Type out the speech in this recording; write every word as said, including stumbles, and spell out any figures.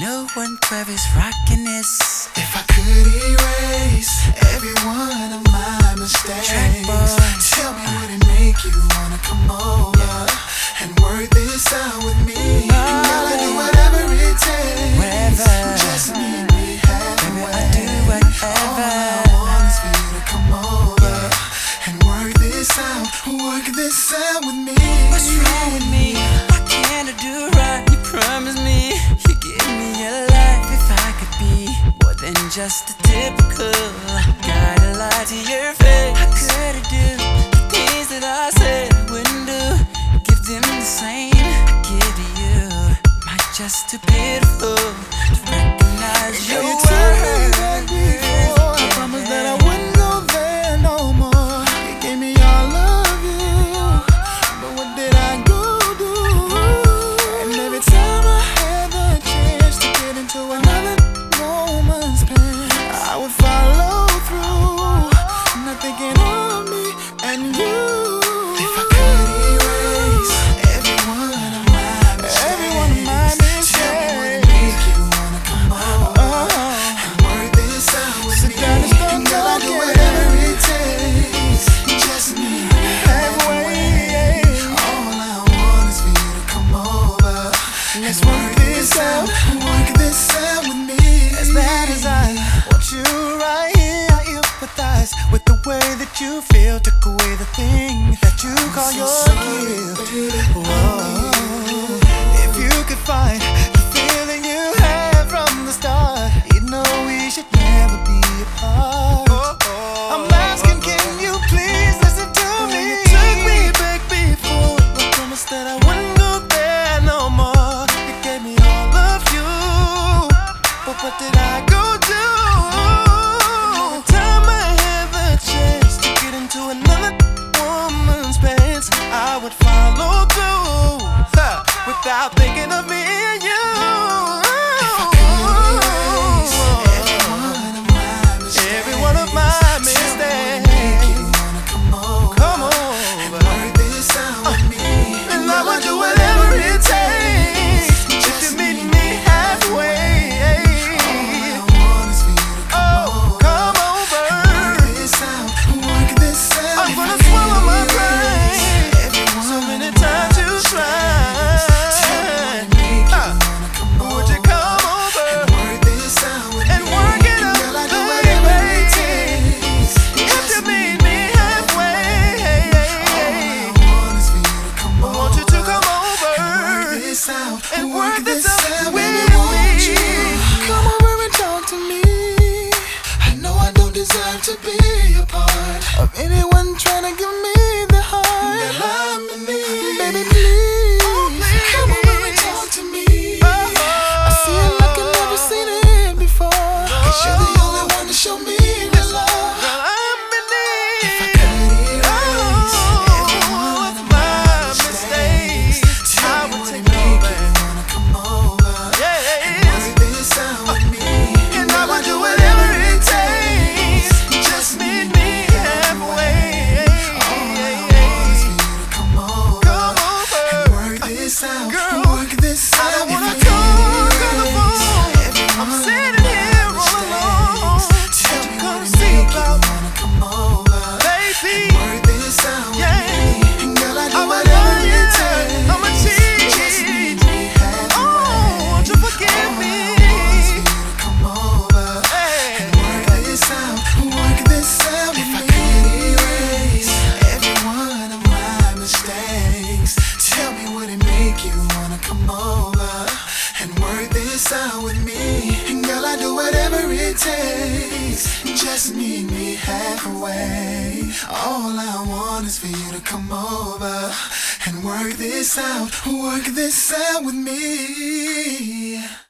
no one twelve is rocking this. If I could erase every one of my mistakes, tell me would it make you wanna come over, yeah, and work this out with me? Oh, girl, I do whatever it takes, whatever. Just meet me halfway. Baby, I do whatever. All I want is for you to come over, yeah, and work this out, work this out with me. What's wrong with me? Why can't I do right? You promised me you give me your life. If I could be more than just a typical, gotta lie to your face. How could I do the things that I said I wouldn't do? Give them the same I give to you. Am I just too pitiful to recognize your You worth? told me that before, I promised that I wouldn't go there no more. You gave me all of you, but what did I go do? And every time I had the chance to get into another woman's pants, I would follow through, not thinking of me and you. If I could erase every one of my mistakes, every one of my mistakes, tell me would it make you wanna come over and work this out with me? Girl, I do whatever it takes, just meet me halfway. All I want is for you to come over. Let's work this out, work this out with me. As bad as I want you right here, I empathize with the way that you feel. Took away the thing that you call So your sorry, gift. baby. Whoa. If you could find the feeling you had from the start, you know we should never be apart. I'm asking, can you please listen to me? You took me back before, I promised that I wouldn't go there no more. You gave me all of you, but what did I go do? Every time I had the chance to get into another woman's pants, I would follow through, huh, without thinking of me and you. If I could erase every one of my mistakes, Every one of my tell me would it make you mistakes, wanna come over, come and over, work this out with me? and I would do whatever it takes just to meet me halfway. All I want is for you to come Oh, over, come over. work this out, work this out. I'm If gonna I could swallow my erase pride. every So one many of times my you mistakes, tried. tell me would it make you Huh. wanna come Would you over, come over and work this out with and me? work it out, Girl, I do whatever it baby? takes, If you just meet meet me halfway, All I want is for you to come I want you to come over, work over this out, and work work this this out out, with baby, won't you me. come over and talk to me? I know I don't deserve to be a part of anyone trying to give me the heart that I'm in need. Baby, please, come over and talk to me. I see it like I've never seen it before, 'cause you're the only one to show me real love. Girl, I'm in need. If I could erase every one of my mistakes, tell me would it make you wanna come over, Yes. work this out with me? And I would do whatever it takes, just meet me halfway. All I want is for you to come over, Come over. work this out, Girl, work this I out. don't If wanna I could talk on the erase phone. every I'm one sitting of here my all alone. mistakes, tell Won't you me come would it see make you about, wanna come over, baby? work this out with Yeah. me? And girl, I do I'm a whatever it liar, takes, I'm a cheat. just meet me halfway. Oh, won't you forgive All me? I want is for you to come over, Hey. work this out, work this out with me. If I could erase every one of my mistakes, tell me would it make you wanna come over and work this out with me? And girl, I do whatever it takes, just meet me halfway. All I want is for you to come over and work this out, work this out with me.